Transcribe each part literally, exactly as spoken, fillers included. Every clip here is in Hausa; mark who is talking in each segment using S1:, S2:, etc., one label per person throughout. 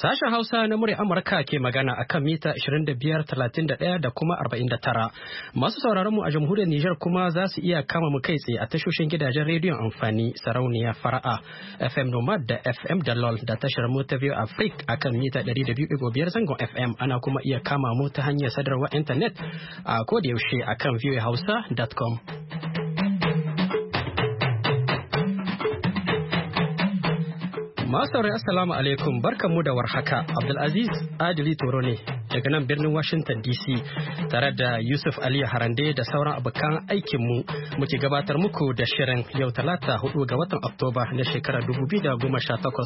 S1: Sashen Hausa na murya Amurka ke magana a kan mita ashirin da biyar, talatin da ɗaya da kuma arba'in da tara. Masu sauraron mu a jamhuriyar Nijar kuma za su iya kama mu kai tsaye a tashoshin gidajen rediyon amfani sarauniya fara'a F M Nomad da F M Dalol da tashar mu ta View Africa a kan mita ɗari da biyu da biyar zangon F M. Ana kuma iya kama mu ta hanyar sadarwar intanet a kodayaushe a kan voa hausa dot com. Masu assalamu alaikum, barkanmu da warhaka. Abdulaziz Adili Toro ne daga nan birnin Washington D C tare da Yusuf Aliyu Harande da sauran abokan aikinmu muke gabatar muku da shirin yau talata hudu ga watan Oktoba na shekarar dubu biyu da goma sha takwas.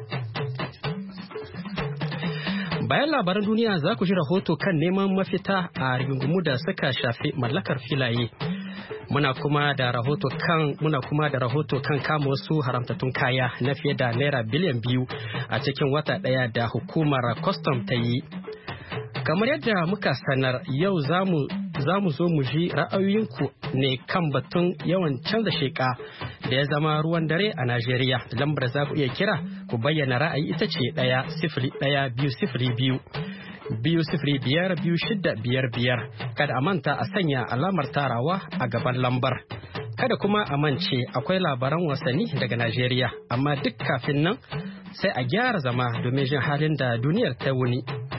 S1: Bayan labaran duniya za ku ji rahoto kan neman mafita a rigingimu da suka shafi mallakar filaye. Muna kuma da rahoto kan muna kuma da rahoto kan kama wasu haramtattun kaya na fiye da naira biliyan biyu a cikin wata ɗaya da hukumar custom ta yi. Kamar yadda muka sanar yau zamu zamu zo mu ji ra'ayoyinku ne kan batun yawan canza sheka da ya zama ruwan dare a Najeriya. Lambar za ku iya kira ku bayyana ra'ayi ita ce ɗaya sifili ɗaya biyu sifili biyu. biyu sifiri biyar biyu shida biyar biyar. Kada a manta a sanya alamar tarawa a gaban lambar. Kada kuma a mance akwai labaran wasanni daga Najeriya, amma duk kafin nan sai a gyara zama domin jin halin da duniyar ta wuni.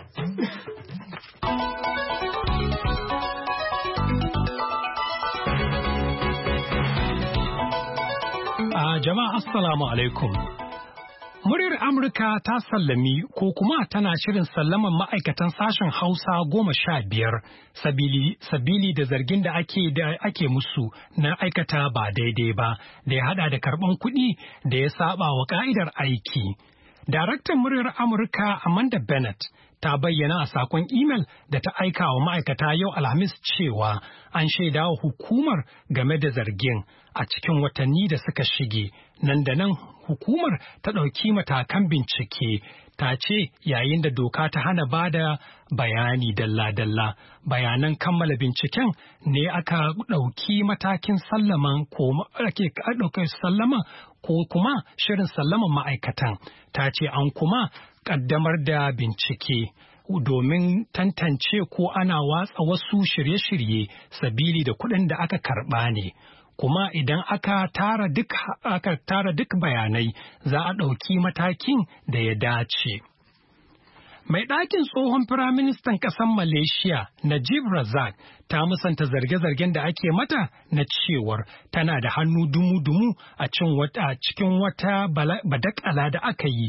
S2: A jama'a assalamu alaikum. Muryar Amurka ta sallami ko kuma tana shirin sallaman ma'aikatan sashen Hausa goma sha biyar sabili, sabili da zargin da ake da ake musu na aikata ba daidai ba da ya hada da karban kuɗi da ya saba wa ka'idar aiki. Daraktan muryar Amurka Amanda Bennett ta bayyana a sakon imel da ta aika wa ma'aikata yau Alhamis cewa an shaida wa hukumar game da zargin a cikin watanni da suka shige. Nan da nan hukumar ta ɗauki matakan bincike, ta ce yayin da doka ta hana ba da bayani dalla-dalla bayanan kammala binciken ne aka ɗauki matakin sallaman ko ake ɗaukar sallaman ko kuma shirin sallaman ma'aikatan. Ta ce an kuma ƙaddamar da bincike domin tantance ko ana watsa wasu shirye-shirye sabili da kuɗin da aka karɓa ne. Kuma idan aka tara duk aka tara duk bayanai za a ɗauki matakin da ya dace. Mai ɗakin tsohon firaministan ƙasar Malaysia Najib Razak ta musanta zarge-zargen da ake mata na cewar tana da hannu dumu-dumu a cikin wata badakala da aka yi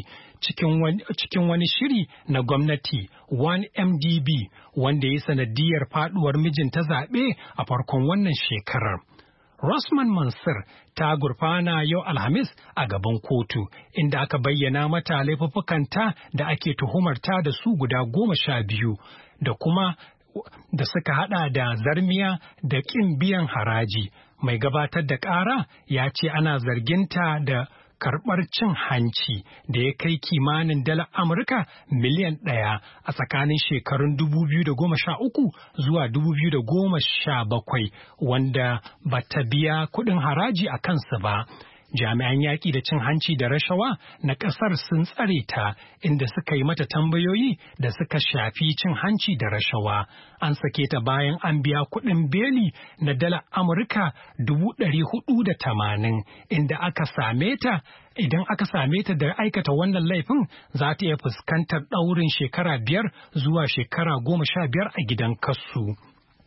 S2: cikin wani shiri na gwamnati one M D B wanda ya sanadiyar faɗuwar mijinta zaɓe a farkon wannan shekarar. Rosman Mansur ta gurfana yau Alhamis a gaban kotu inda aka bayyana mata laifuffukanta da ake tuhumarta da su guda goma sha biyu da kuma da suka hada da zarmiya da ƙin biyan haraji. Mai gabatar da ƙara ya ce ana zarginta da karɓar cin hanci da ya kai kimanin dalar Amurka miliyan ɗaya a tsakanin shekarun dubu biyu da goma sha uku zuwa dubu biyu da goma sha bakwai wanda ba ta biya kuɗin haraji a kansu ba. Jami'an yaƙi da cin hanci da rashawa na ƙasar sun tsare ta inda suka yi mata tambayoyi da suka shafi cin hanci da rashawa. An sake ta bayan an biya kuɗin beli na dala Amurka dubu ɗari hudu da tamanin inda aka same ta idan aka same ta da aikata wannan laifin za ta iya fuskantar ɗaurin shekara biyar zuwa shekara goma sha biyar a gidan kasu.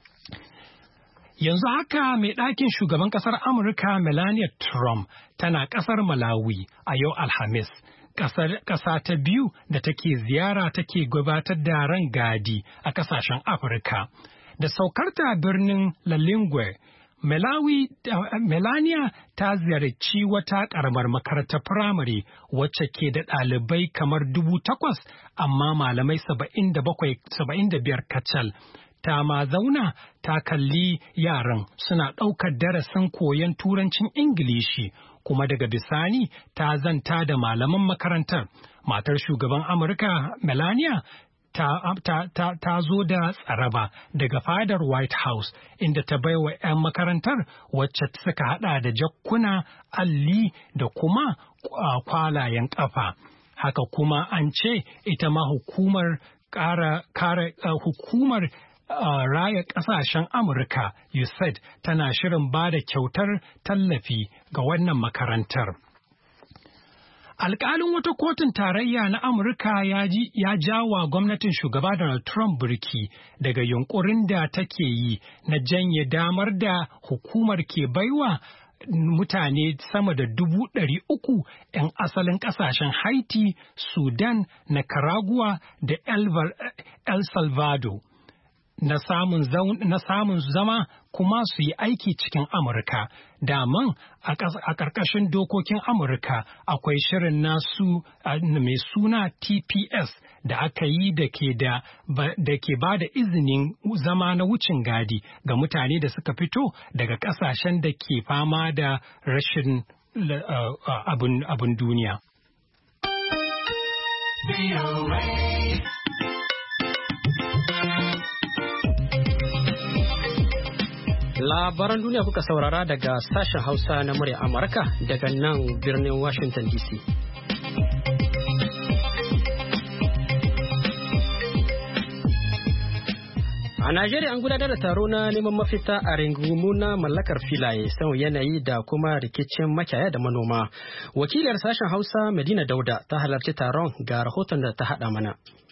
S2: Yanzu haka mai ɗakin shugaban ƙasar Amurka Melania Trump tana ƙasar Malawi a yau Alhamis. Ƙasa ta biyu da take ziyara take gabatar da rangadi a ƙasashen Afirka. Da saukarta birnin Lilongwe, Malawi, Melania ta ziyarci wata ƙaramar makarantar firamare wacce ke da ɗalibai kamar dubu takwas amma malamai saba'in da bakwai, saba'in da biyar kacal. Ta ma zauna ta kalli yaran suna ɗaukar darasin koyon turancin Ingilishi kuma daga bisani ta zanta da malaman makarantar. Matar shugaban Amurka Melania ta, ta, ta, ta zo da tsaraba daga fadar White House inda ta baiwa 'yan makarantar wacce suka hada da jakkuna, alli da kuma kwalayen ƙafa. Haka kuma an ce ita ma hukumar ƙara kare uh, hukumar Uh, raya ƙasashen Amurka U S A I D tana shirin ba da kyautar tallafi ga wannan makarantar. Alƙalin wata kotun tarayya na Amurka ya ji ya jawa gwamnatin shugaba Donald Trump birki daga yunkurin da take yi na janye damar da hukumar ke baiwa mutane sama da dubu ɗari uku ‘yan asalin ƙasashen Haiti, Sudan, Nicaragua da El Salvador. Na samun, na samun zama kuma su yi aiki cikin Amurka. Daman a ƙarƙashin dokokin Amurka akwai shirin nasu mai suna T P S da aka yi da ke da ke ba da izinin zama na wucin gadi ga mutane da suka fito daga ƙasashen da ke fama da rashin abun duniya.
S1: Labaran duniya kuka saurara daga sashen Hausa na murya Amurka daga nan birnin Washington D C. A Najeriya an gudanar da taro na neman mafita a ringumu na mallakar filaye, sauyin yanayi da kuma rikicin makiyaya da manoma. Wakiliyar sashen Hausa Madina Dauda ta halarci taron ga rahoton da ta haɗa mana.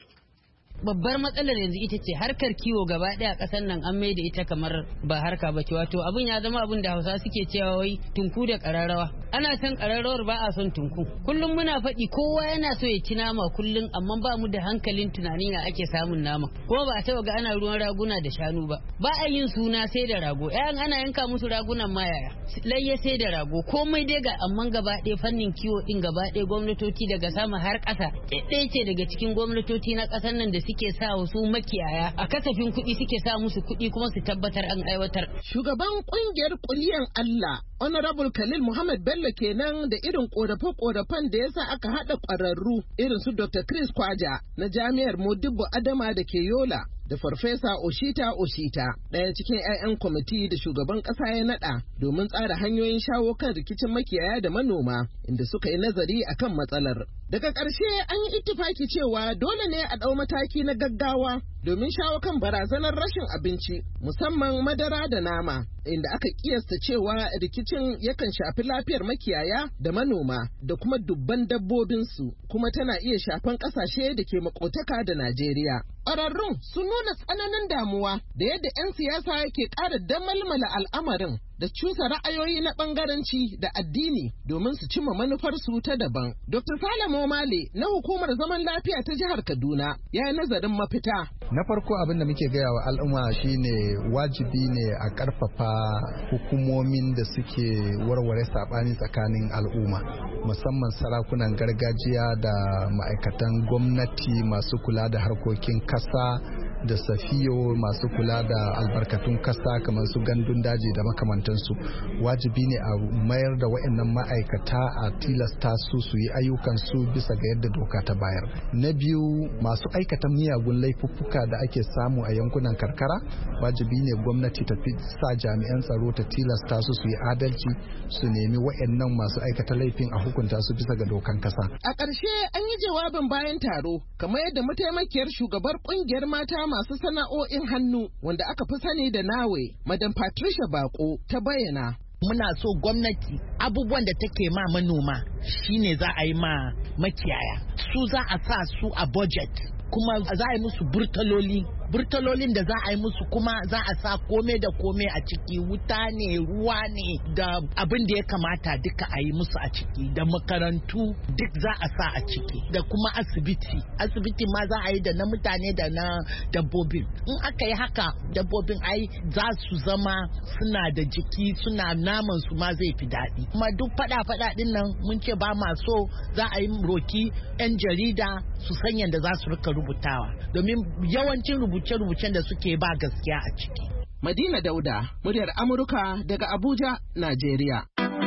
S3: Babbar matsalar yanzu ita ce harkar kiwo gaba ɗaya a ƙasar nan an maida ita kamar ba harka ba ce, wato abin ya zama abin da Hausa suke cewa wai tunku da ƙararrawa. Ana son ƙararrawar ba a son tunku. Kullum muna faɗi kowa yana so ya ci nama kullum, amma ba mu da hankalin tunanin ya ake samun nama. Kuma ba a taɓa ga ana ruwan raguna da shanu ba. Ba a yin suna sai da rago. Ƴaƴan ana yanka musu ragunan ma yaya. Layya sai da rago. Komai dai ga amma gaba ɗaya fannin kiwo ɗin gaba ɗaya gwamnatoci daga sama har ƙasa. Ɗaya ce daga cikin gwamnatoci na ƙasar nan da suke sa wasu makiyaya a kasafin kuɗi suke sa musu kuɗi kuma su tabbatar an aiwatar.
S4: Shugaban ƙungiyar kuliyan Allah Honorable Khalil Muhammad Bello kenan da irin ƙorafe-ƙorafen da yasa aka haɗa ƙwararru irin su Doctor Chris Kwaja na Jami'ar Modibbo Adama da ke Yola da Farfesa Oshita Oshita ɗaya cikin 'ya'yan kwamiti da shugaban ƙasa ya naɗa domin tsara hanyoyin shawo kan rikicin makiyaya da manoma inda suka yi nazari akan matsalar. Daga ƙarshe an yi ittifaki cewa dole ne a ɗau mataki na gaggawa domin shawo kan barazanar rashin abinci musamman madara da nama, inda aka kiyasta cewa rikicin yakan shafi lafiyar makiyaya da manoma da kuma dubban dabbobinsu, kuma tana iya shafan ƙasashe da ke makotaka da Najeriya. Ƙwararrun sun nuna tsananin damuwa da yadda 'yan siyasa ke ƙara damalmala al'amarin da cusa ra'ayoyi na ɓangaranci da addini domin su cimma manufarsu ta daban. Doctor Salamo Male na Hukumar Zaman Lafiya ta Jihar Kaduna ya yi nazarin mafita.
S5: Na farko abin da muke gaya wa al'umma shine wajibi ne a ƙarfafa hukumomin da suke warware saɓani tsakanin al'umma, musamman sarakunan gargajiya da ma'aikatan gwamnati masu kula da harkokin kasa da safiyo masu kula da albarkatun kasa kamar su gandun daji da makamantansu. Wajibi ne a mayar da waɗannan ma'aikata a tilasta su su yi ayyukansu bisa ga yadda doka ta bayar. Na biyu, masu aikata miyagun laifuffuka da ake samu a yankunan karkara, wajibi ne gwamnati ta fi sa jami'an tsaro ta tilasta su su yi adalci, su nemi waɗannan masu aikata laifin a hukunta su bisa ga dokan kasa.
S4: A ƙarshe an yi jawabin bayan taro kamar yadda mataimakiyar shugabar ƙungiyar mata masu sana'o'in hannu wanda aka fi sani da nawe, Madam Patricia Bako ta bayyana.
S6: Muna so gwamnati abubuwan da take ma manoma shine za a yi ma makiyaya, su za a sa su a budget, kuma za a yi musu burtaloli burtalolin da za a yi musu kuma za a sa kome da kome a ciki, wuta ne, ruwa ne, da abin da ya kamata duka a yi musu a ciki, da makarantu duk za a sa a ciki, da kuma asibiti asibiti ma za a yi da na mutane da na dabbobin. In aka yi haka dabbobin ai za su zama suna da jiki, suna naman su ma zai fi daɗi. Kuma duk fada fada din nan mun ce ba ma so, za a yi roki 'yan jarida su san yadda za su rika rubutawa, domin yawancin rubuce-rubucen da suke ba gaskiya a ciki.
S4: Madina Dauda, muryar Amurka daga Abuja, Najeriya.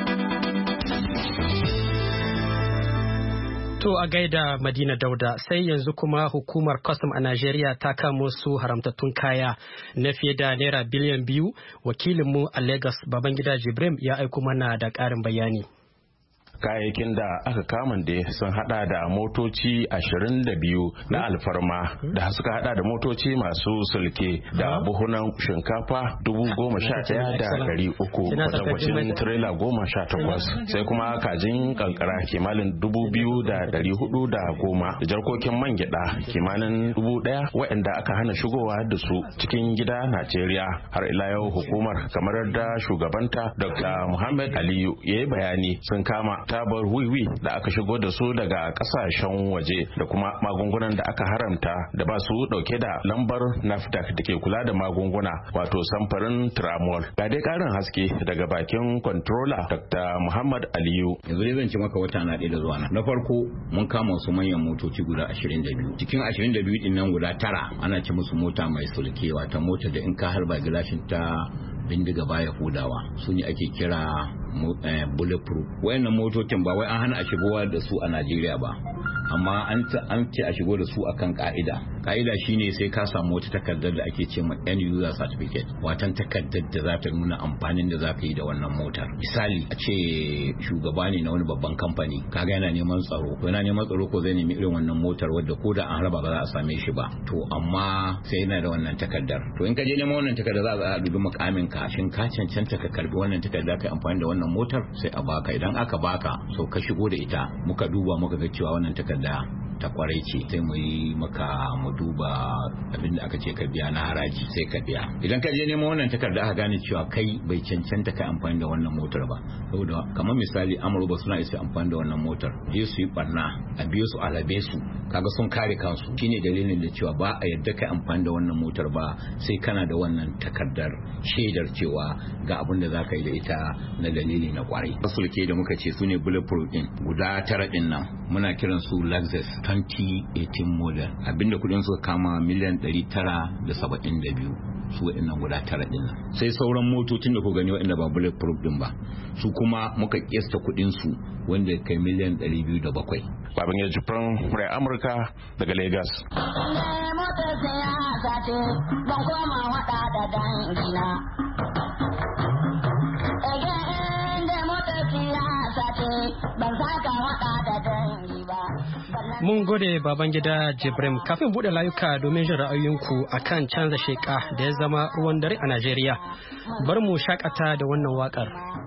S1: To a gaida Madina Dauda, sai yanzu kuma hukumar custom a Najeriya ta kamo su haramtattun kaya na fiye da naira biliyan biyu. Wakilinmu a Lagos Babangida Jibrim ya aiko mana da ƙarin bayani.
S7: Kayayyakin da aka kama da sun hada da motoci ashirin da biyu na alfarma da suka hada da motoci masu sulke da buhunan shinkafa dubu goma sha ɗaya da ɗari uku da kwacin tirela goma sha takwas sai kuma kajin kankara kimanin dubu biyu da ɗari hudu da goma da jarkokin man gyada kimanin dubu ɗaya waɗanda aka hana shigowa da su cikin gida Najeriya. Har ila yau hukumar kamar da shugabanta Doctor Muhammad Aliyu ya yi bayani sun kama tabar wiwi da aka shigo da su daga kasashen waje da kuma magungunan da aka haramta da ba su dauke da lambar NAFDAC da ke kula da magunguna wato samfarin Tramol. Ga dai karin haske daga bakin controller Doctor Muhammad Aliyu.
S8: Yanzu ne zan ci maka wata na ɗaya da zuwa na farko mun kama wasu manyan motoci guda ashirin da biyu cikin ashirin da biyu din nan guda tara ana ci musu mota mai sulkewa ta mota da in ka harba gilashin ta bindiga baya hudawa su ne ake kira bulletproof. Wayannan motocin ba wai an hana a shigowa da su a Najeriya ba amma an ce a shigo da su akan ka'ida. Ka'ida shine sai ka samu wata takardar da ake ce ma end user certificate, watan takardar da za ta nuna amfanin da za ka yi da wannan motar. Misali a ce shugaba ne na wani babban kamfani kaga yana neman tsaro ko yana neman tsaro ko zai nemi irin wannan motar wadda ko da an raba ba za a same shi ba to amma sai yana da wannan takardar. To in ka je neman wannan takardar za a dubi mukamin ka shin ka cancanta ka karbi wannan takarda kai amfani da wannan motar sai a baka. Idan aka baka so ka shigo da ita muka duba muka ga cewa wannan takarda ta kwarai ce sai mu yi maka mu duba abin da aka ce ka biya na haraji sai ka biya. Idan ka je neman wannan takarda aka gane cewa kai bai cancanta ka amfani da wannan motar ba saboda kamar misali Amurba suna isa amfani da wannan motar je su yi barna a biyo su alabe su kaga sun kare kansu shine dalilin da cewa ba a yadda ka amfani da wannan motar ba sai kana da wannan takardar shaidar cewa ga abin da za ka yi da ita na dalili na kwarai. Sulke da muka ce su ne bulletproof din guda tara din nan muna kiran su Lexus twenty eighteen model abinda kudin suka kama miliyan ɗari tara da saba'in da biyu su waɗannan guda tara din nan. Sai sauran motocin da ku gani waɗanda ba bulletproof din ba su kuma muka kiyasta kudin su wanda kai miliyan ɗari biyu da bakwai.
S7: Baban ya jifan murai Amurka daga Lagos.
S9: Ban koma wada da dangina.
S1: Mun gode baban gida Jibrim kafin bude layuka domin jin ra'ayoyinku akan canza sheka da ya zama ruwan dare a Najeriya. Bari mu shakata da wannan wakar.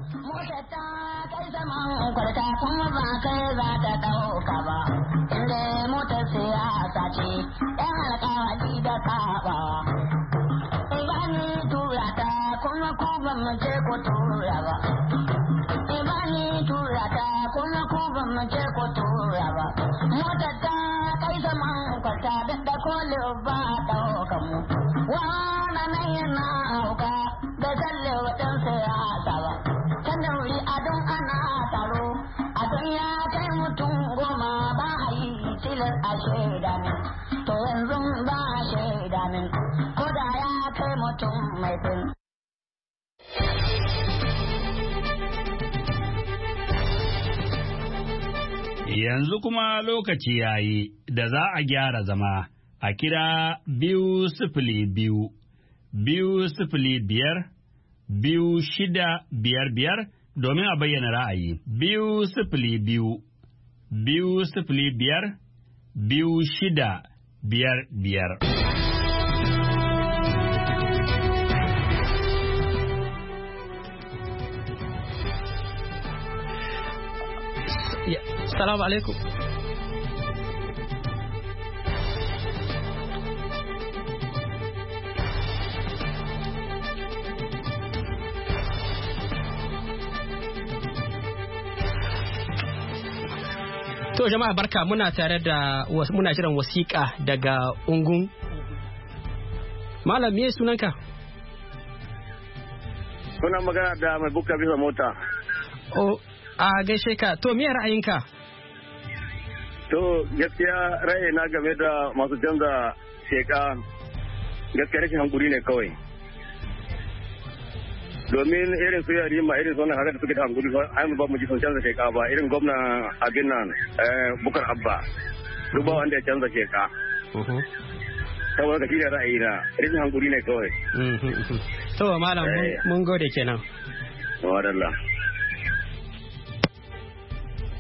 S10: Yanzu kuma lokaci ya yi da za a gyara zama a kira biyu sifili biyu, biyu sifili biyar, biyu shida biyar biyar domin a bayyana ra'ayi. Biyu sifili biyu, biyu sifili biyar, biyu shida biyar biyar.
S1: Salamu alaikum. To jama'a barka muna tare da muna jiran wasiƙa daga Ungun. Malam me sunanka?
S11: Kuna magana da mai buka bisa mota.
S1: Oh, a gaishe ka. To me ra'ayinka?
S11: To gaskiya ra'ayina game da masu canza sheka gaskiya rashin hankuri ne kawai. Domin irin su yari ma irin sunan haka da suke da hankuri ai mu ba mu ji sun canza sheka ba irin gwamna abin nan Bukar Abba duk ba wanda ya canza sheka. Saboda ka shirya ra'ayina rashin hankuri ne kawai.
S1: To malam mun gode kenan.
S11: Wadalla.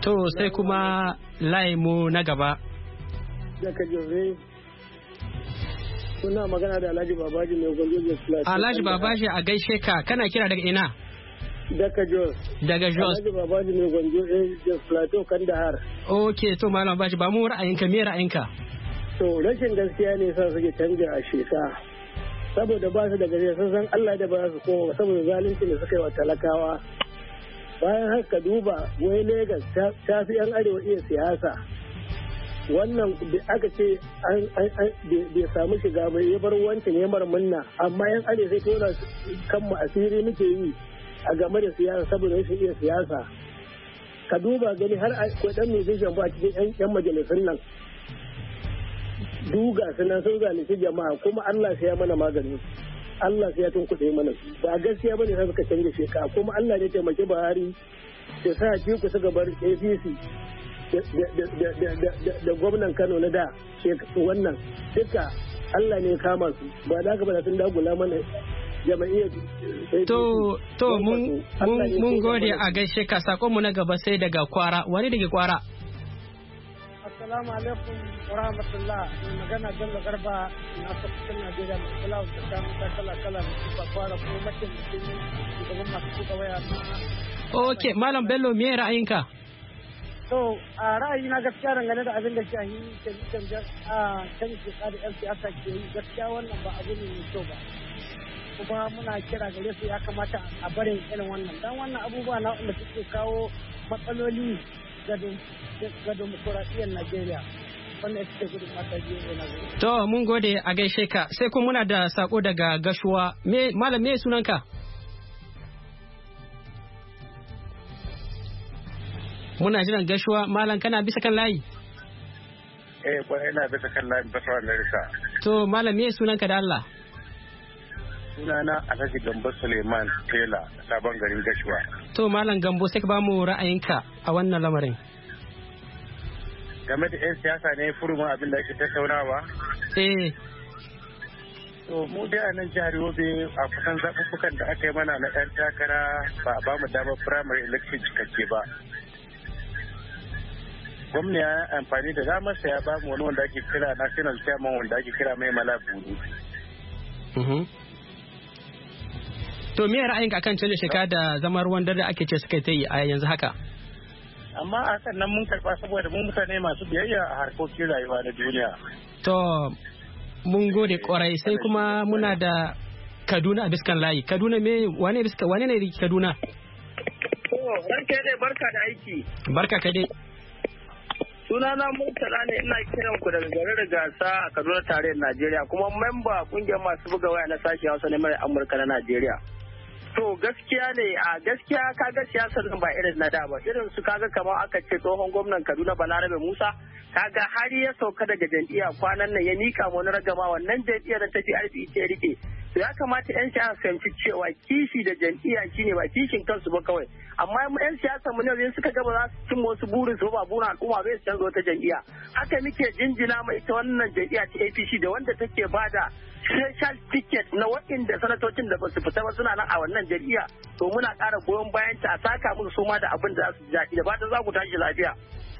S1: To sai kuma laimu na gaba.
S12: Daga Jose. Kuna magana da Alhaji Babaji mai gwanjo da Plateau.
S1: Alhaji Babaji a gaishe ka, kana kira daga ina?
S12: Daga Jos.
S1: Daga Jos.
S12: Alhaji Babaji mai gwanjo da Plateau Kandahar.
S1: Okay, to Malam Babaji ba mu ra'ayinka, me ra'ayinka?
S12: To rashin gaskiya ne sa suke canja a sheka. Saboda ba su da gaskiya sun san Allah da ba su koma saboda zalunci da suka yi wa talakawa. Bayan haka duba wai Legas ta fi yan arewa iya siyasa. Wannan da aka ce bai samu shiga bai ya bar wancan ya mara munna amma yan arewa sai tona kanmu asiri muke yi a game da siyasa saboda rashin iya siyasa. Ka duba gani har akwai dan musician ba a cikin yan majalisun nan. Duga suna sun zalunci jama'a kuma Allah sai ya mana magani. Allah sai ya tunkuɗe mana ba gaskiya bane sai suka canja sheka kuma Allah ne taimaki Buhari da sa ki ku su gabar A P C da gwamnan Kano na da wannan duka Allah ne kama su ba da haka ba sun dagula mana jama'iyyar.
S1: To to mun mun gode a gaishe ka, sakon mu na gaba sai daga Kwara. Wani daga Kwara?
S12: Assalamu alaikum wa rahmatullah. Magana Bello Garba na Sokoto Najeriya mai kula da samun kala kala da suka fara kuma mutum da masu kuka waya.
S1: Okay, Malam Bello me ra'ayinka?
S12: To a ra'ayi na gaskiya dangane da abin da shahi canje a canji tsari yan siyasa ke yi gaskiya wannan ba abu ne mai kyau ba. Kuma muna kira gare su ya kamata a barin irin wannan dan wannan abubuwa na wanda suke kawo matsaloli ga demokuraɗiyyar Najeriya. Wannan ita ce gudun mataki ne na Najeriya.
S1: To mun gode a gaishe ka, sai kuma muna da sako daga Gashuwa. Me Malam me sunanka? Muna jiran Gashuwa. Malam kana bisa kan layi?
S13: Eh, kwarai na bisa kan layi bisa wannan risa.
S1: To Malam me sunanka da Allah?
S13: Sunana Alhaji Gambo Suleiman Tela, sabon garin Gashuwa.
S1: To Malam Gambo sai ka ba mu ra'ayinka a wannan lamarin.
S13: Game da 'yan siyasa ne furumin abin da ake tattaunawa?
S1: Eh.
S13: To mu dai a nan jihar Yobe a kusan zaɓuɓɓukan da aka yi mana na 'yan takara ba a ba mu damar primary election cikakke ba. Gwamna ya amfani da damar sa ya ba mu wani wanda ake kira national chairman wanda ake kira mai mala buru.
S1: To me ra'ayinka akan canza sheka da zama ruwan dare ake ce suka ta yi a yanzu haka?
S13: Amma a kan nan mun karɓa saboda mun mutane masu biyayya a harkokin rayuwa na duniya.
S1: To mun gode kwarai sai kuma muna da Kaduna a biskan layi. Kaduna me wane biska wane ne Kaduna?
S14: Oh, barka dai barka da aiki.
S1: Barka ka dai.
S14: Sunana Murtala ne ina kiran ku daga garin Gasa a Kaduna tarayyar Najeriya kuma memba kungiyar masu buga waya na sashen Hausa ne mai Amurka na Najeriya. To gaskiya ne a gaskiya kaga siyasar nan ba irin na da ba irin su kaga kamar aka ce tsohon gwamnan Kaduna Balarabe Musa kaga har ya sauka daga jam'iyya kwanan nan ya nika wani ragama wannan jam'iyyar ta P R P ce rike to ya kamata yan siyasa su fahimci cewa kishi da jam'iyya shine ba kishin kansu ba kawai amma mu yan siyasa mu ne suka ga ba za su cimma wasu burin su ba burin al'umma bai su canza wata jam'iyya haka muke jinjina ma ita wannan jam'iyya ta A P C da wanda take bada special ticket na waɗanda sanatocin da ba su fita ba suna nan a wannan jam'iyya to muna ƙara goyon bayan ta a saka musu suma da abin da za su ji da fatan za ku tashi lafiya.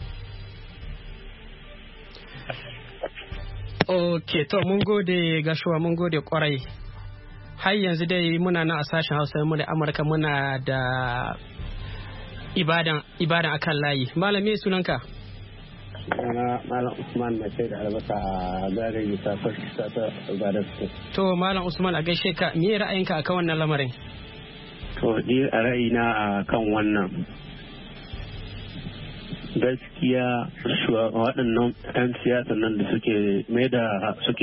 S1: Ok, to mun gode Gashuwa mun gode kwarai. Har yanzu dai muna nan a sashen Hausa mu da Amurka muna da ibadan ibadan akan layi. Malam me sunanka?
S15: Sunana Malam Usman na sai da albasa a garin Yusa Farkisa ta Ibadan.
S1: To Malam Usman a gaishe ka, me ra'ayinka akan wannan lamarin?
S15: To ni a ra'ayina a kan wannan gaskiya waɗannan 'yan siyasa nan da suke mai da suke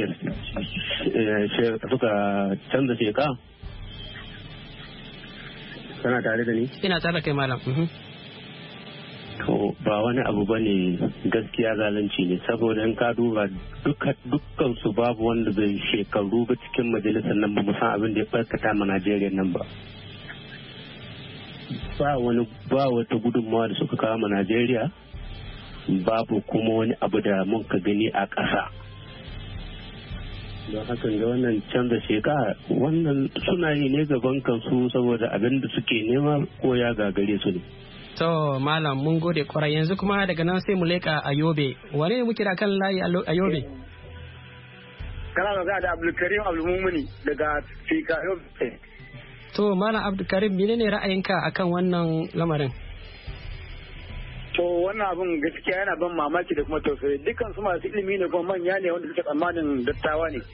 S15: suka canza sheka kana tare da ni?
S1: Ina tare da kai malam.
S15: To ba wani abu ba ne gaskiya zalunci ne saboda in ka duba dukkan su babu wanda bai shekaru ba cikin majalisar nan ba mu san abin da ya barkata ma Najeriya nan ba. Ba wani ba wata gudunmawa da suka kawo ma Najeriya babu kuma wani abu da mun ka gani a ƙasa. Don haka ga wannan canza sheka wannan suna yi ne gaban kansu saboda abin da suke nema ko ya gagare su ne.
S1: To malam mun gode kwarai yanzu kuma daga nan sai mu leka a Yobe. Wane ne muke da kan layi a Yobe?
S14: Kana magana da Abdulkarim Abdulmumuni daga Fika Yobe.
S1: To malam Abdulkarim menene ra'ayinka akan wannan lamarin?
S14: To wannan abun gaskiya yana ban mamaki da kuma tausayi. Dukkan su masu ilimi ne kuma manya ne wanda suke tsammanin dattawa ne.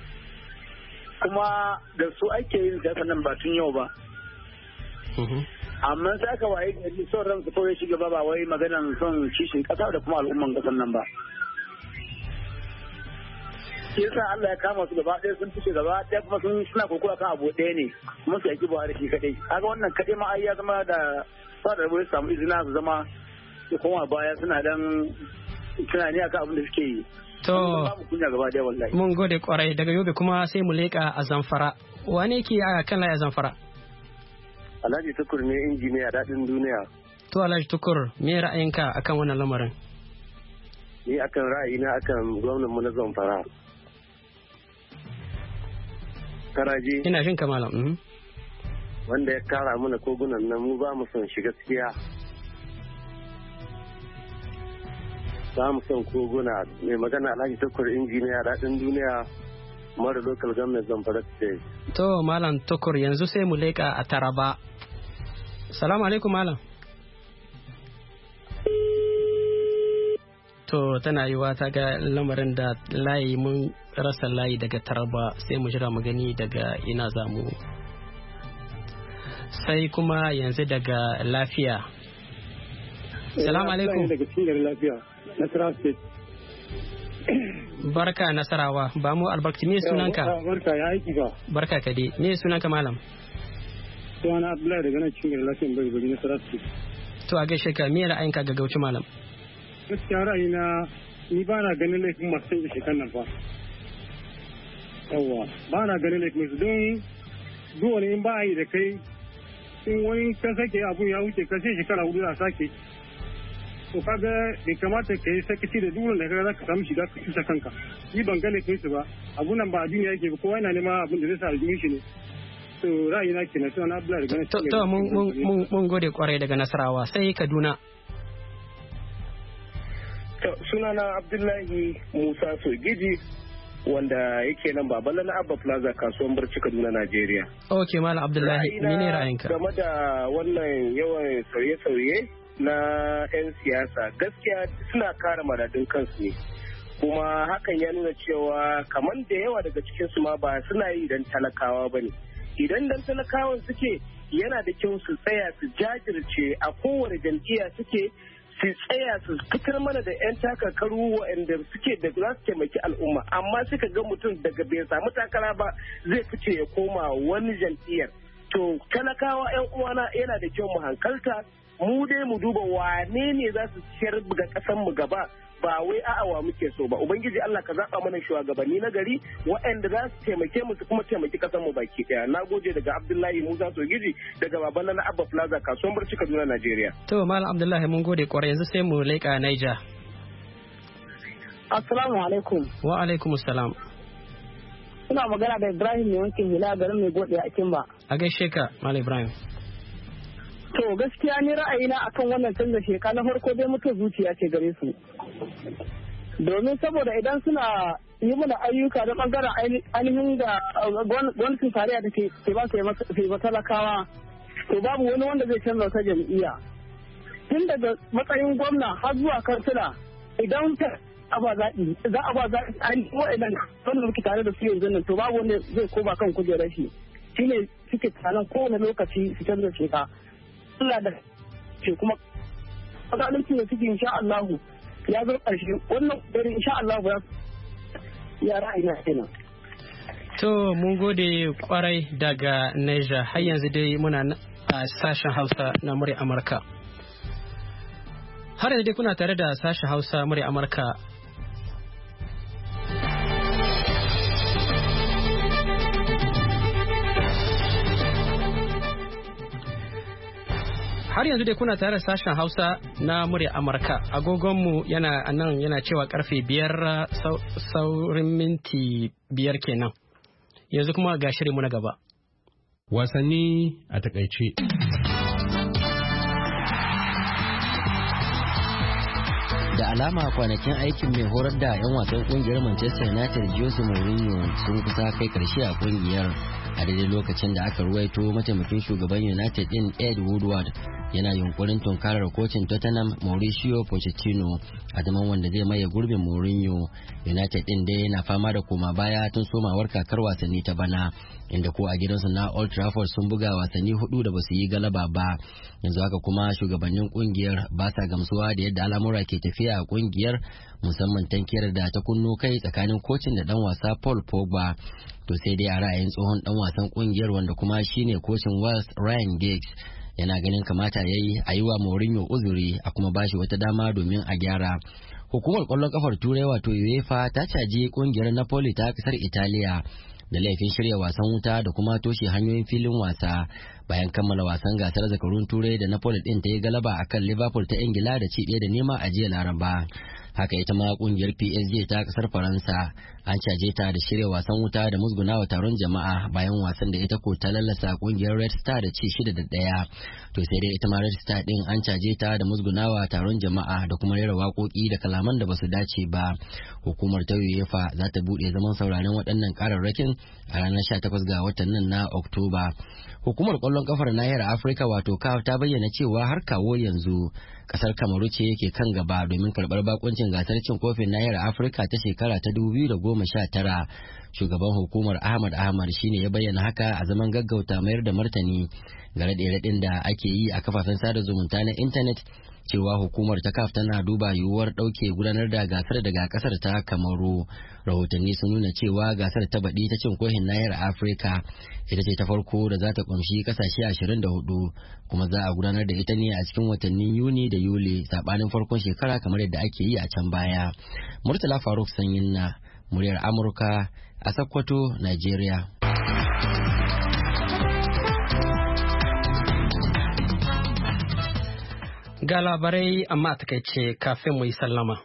S14: Kuma da su ake yin siyasa nan ba tun yau ba. Amma sai aka waye gari son ran su kawai shiga ba ba wai maganan son kishin kasa da kuma al'umman kasan nan ba. Shi yasa Allah ya kama su gaba ɗaya sun fice gaba ɗaya kuma sun suna kokowa kan abu ɗaya ne kuma su yaki Buhari shi kaɗai. Kaga wannan kaɗai ma ai ya zama da sa da rabu samu izina su zama su koma baya suna dan tunani akan abin da suke yi.
S1: To mun gode kwarai daga Yobe kuma sai mu leƙa a Zamfara. Wane ke a kan layi a Zamfara?
S16: Alhaji Tukur ne injiniya daɗin duniya.
S1: To Alhaji Tukur, me ra'ayinka akan wannan lamarin?
S16: Ni akan ra'ayina akan gwamnan mu na Zamfara. Karaji.
S1: Ina jin ka malam. Mm-hmm.
S16: Wanda ya kara mana kogunan nan mu ba mu son shi gaskiya. Ba mu son koguna mai magana Alhaji Tukur injiniya daɗin duniya mara local government Zamfara state.
S1: To malam Tukur yanzu sai mu leƙa a Taraba. Salamu alaikum malam. To tana yiwa ta ga lamarin da layi mun rasa layi daga Taraba sai mu jira mu gani daga ina za mu. Sai kuma yanzu daga lafiya. Salamu alaikum.
S17: Daga cikin lafiya. Nasarawa state.
S1: Barka Nasarawa, ba mu albarki me sunanka?
S17: Barka ya aiki ba.
S1: Barka ka dai. Me sunanka malam?
S17: Sunana Abdullahi daga nan cikin lafiyan bai bai Nasarawa state.
S1: To a gaishe ka me ra'ayinka ga gauci malam?
S17: Gaskiya ra'ayina ni ba na ganin laifin masu canza shekan nan fa. Yawwa ba na ganin laifin su don zuwa ne in ba a yi da kai in wani ka sake abun ya wuce ka sai shekara hudu a sake. To kaga bai kamata ka yi sakaci da duran da kaga za ka samu shiga ka cusa kanka. Ni ban gane kai su ba abun nan ba a duniya yake ba kowa yana nema abun da zai sa aljihun shi ne. To ra'ayina kenan sai wani Abdullahi daga nan.
S1: To mun mun gode kwarai daga Nasarawa sai Kaduna.
S18: Sunana Abdullahi Musa Sogiji wanda yake nan Babala na Abba Plaza kasuwan Barci Kaduna Najeriya.
S1: Okay Malam Abdullahi menene ra'ayinka?
S18: Game da wannan yawan sauye-sauye na 'yan siyasa gaskiya suna kare maradin kansu ne kuma hakan ya nuna cewa kamar da yawa daga cikinsu ma ba suna yi don talakawa ba ne. Idan dan talakawan suke yana da kyau su tsaya su jajirce a kowane jam'iyya suke su tsaya su fitar mana da 'yan takarkaru waɗanda suke da za su taimaki al'umma amma suka ga mutum daga bai samu takara ba zai fice ya koma wani jam'iyyar. To talakawa 'yan uwana yana da kyau mu hankalta mu dai mu duba wane ne za su ciyar ga ƙasar mu gaba ba wai a'awa muke so ba. Ubangiji Allah ka zaɓa mana shugabanni na gari waɗanda za su taimake mu su kuma taimaki ƙasar mu baki ɗaya. Na gode daga Abdullahi Musa Sogiji daga Babala na Abba Plaza kasuwan Barci Kaduna Najeriya.
S1: To Malam Abdullahi mun gode kwarai yanzu sai mu leƙa Niger.
S19: Assalamu alaikum.
S1: Wa alaikum assalam.
S19: Ina magana da Ibrahim mai wankin hula garin mai gode a Kimba.
S1: A gaishe ka Malam Ibrahim.
S19: To gaskiya ni ra'ayina akan wannan canza sheka na farko dai mutum zuciya ce gare su. Domin saboda idan suna yi mana ayyuka da bangaren ainihin da gwamnatin tarayya da ke ba su yi matalakawa to babu wani wanda zai canza wata jam'iyya. Tun daga matsayin gwamna har zuwa kansila idan ta aba zaɓi za a ba zaɓi ainihin wa'idan wanda muke tare da su yanzu nan to babu wanda zai koma kan kujerar shi. Shine suke tsanan kowane lokaci su canza sheka. Allah da ce kuma zalunci da suke insha Allah ya zo ƙarshe wannan dare insha Allah ya ya ra'ayi kenan.
S1: To mun gode kwarai daga Niger har yanzu dai muna a sashen Hausa na murya Amurka. Har yanzu dai kuna tare da sashen Hausa murya Amurka. Har yanzu dai kuna tare da sashen Hausa na murya Amurka. Agogonmu yana nan yana cewa karfe biyar saurin minti biyar kenan. Yanzu kuma ga shirinmu na gaba.
S20: Wasanni a takaice. Da alama kwanakin aikin mai horar da 'yan wasan kungiyar Manchester United Jose Mourinho sun kusa kai karshe a kungiyar a daidai lokacin da aka ruwaito mataimakin shugaban United din Ed Woodward yana yunkurin tunkarar kocin Tottenham Mauricio Pochettino a zaman wanda zai maye gurbin Mourinho. United din dai na fama da koma baya tun somawar kakar wasanni ta bana, inda ko a gidansu na Old Trafford sun buga wasanni hudu da basu yi galaba ba. Yanzu haka kuma shugabannin kungiyar ba sa gamsuwa da yadda al'amura ke tafiya a kungiyar, musamman tankiyar da ta kunno kai tsakanin kocin da dan wasa Paul Pogba. To sai dai a ra'ayin tsohon dan wasan kungiyar wanda kuma shine kocin Wales Ryan Giggs, yana ganin kamata ya yi a yi wa Mourinho uzuri a kuma bashi wata dama domin a gyara. Hukumar kwallon kafar Turai wato UEFA ta caji kungiyar Napoli ta kasar Italiya da laifin shirya wasan wuta da kuma toshe hanyoyin filin wasa bayan kammala wasan gasar zakarun Turai da Napoli din ta yi galaba akan Liverpool ta Ingila da ci ɗaya da nema a jiya Laraba. Haka ita ma kungiyar P S G ta kasar Faransa an caje ta da shirya wasan wuta da musgunawa taron jama'a bayan wasan da ita ko ta lallasa kungiyar Red Star da ci shida da ɗaya. To sai dai ita ma Red Star din an caje ta da musgunawa taron jama'a da kuma rera waƙoƙi da kalaman da basu dace ba. Hukumar ta UEFA za ta buɗe zaman sauraron waɗannan kararrakin a ranar sha takwas ga watan nan na Oktoba. Hukumar ƙwallon kafar nahiyar Afirka wato C A F ta bayyana cewa har kawo yanzu kasar Kamaru ce yake kan gaba domin karɓar bakuncin gasar cin kofin nahiyar Afirka ta shekara ta dubu biyu da goma sha tara. Shugaban hukumar Ahmad Ahmad shine ya bayyana haka a zaman gaggauta mayar da martani ga raɗe-raɗin da ake yi a kafafen sada zumunta na intanet cewa hukumar ta C A F tana duba yiwuwar ɗauke gudanar da gasar daga ƙasar ta Kamaru. Rahotanni sun nuna cewa gasar ta baɗi ta cin kofin nahiyar Afirka ita ce ta farko da za ta ƙunshi ƙasashe ashirin da hudu, kuma za a gudanar da ita ne a cikin watannin Yuni da Yuli saɓanin farkon shekara kamar yadda ake yi a can baya. Murtala Faruk Sanyin na muryar Amurka a Sokoto, Nigeria.
S1: Ga labarai amma a takaice kafin mu yi sallama.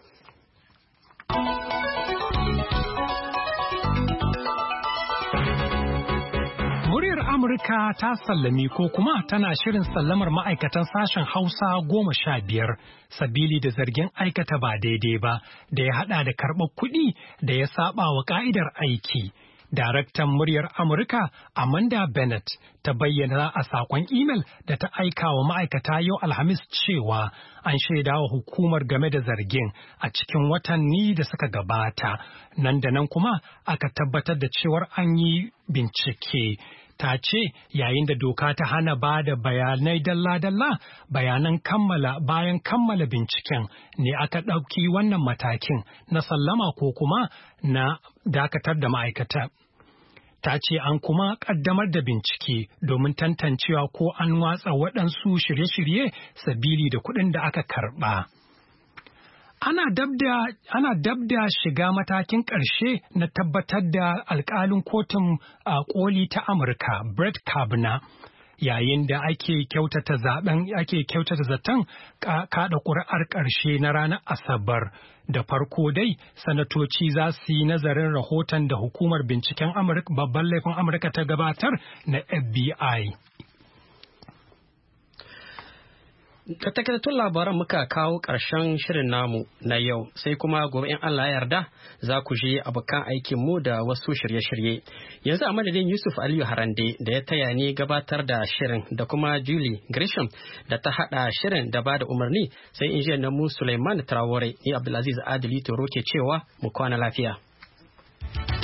S2: Muryar Amurka ta sallami ko kuma tana shirin sallamar ma'aikatan sashen Hausa goma sha biyar sabili da zargin aikata ba daidai ba da ya hada da karɓar kuɗi da ya saba wa ka'idar aiki. Daraktan muryar Amurka Amanda Bennett ta bayyana a sakon imel da ta aika wa ma'aikata yau Alhamis cewa an shaida wa hukumar game da zargin a cikin watanni da suka gabata. Nan da nan kuma aka tabbatar da cewar an yi bincike. Ta ce yayin da doka ta hana ba da bayanai dalla-dalla bayanan kammala bayan kammala binciken ne aka ɗauki wannan matakin na sallama ko kuma na dakatar da ma'aikata. Ta ce an kuma ƙaddamar da bincike domin tantancewa ko an watsa waɗansu shirye-shirye sabili da kuɗin da aka karɓa. Ana dabda ana dabda shiga matakin ƙarshe na tabbatar da alƙalin kotun a koli ta Amurka Brett Kavanaugh yayin da ake kyautata zaben ake kyautata zaton kada ƙuri'ar ƙarshe na ranar Asabar. Da farko dai sanatoci za su yi nazarin rahoton da hukumar binciken Amurka babban laifin Amurka ta gabatar na F B I.
S1: Da takaitattun labaran muka kawo ƙarshen shirin namu na yau, sai kuma gobe in Allah ya yarda za ku je abokan aikinmu da wasu shirye-shirye. Yanzu a madadin Yusuf Aliyu Harande da ya taya ni gabatar da shirin da kuma Julie Gresham da ta haɗa shirin da ba da umarni, sai injiyar namu Suleiman Traore ni Abdulaziz Adili Toro ke cewa mu kwana lafiya.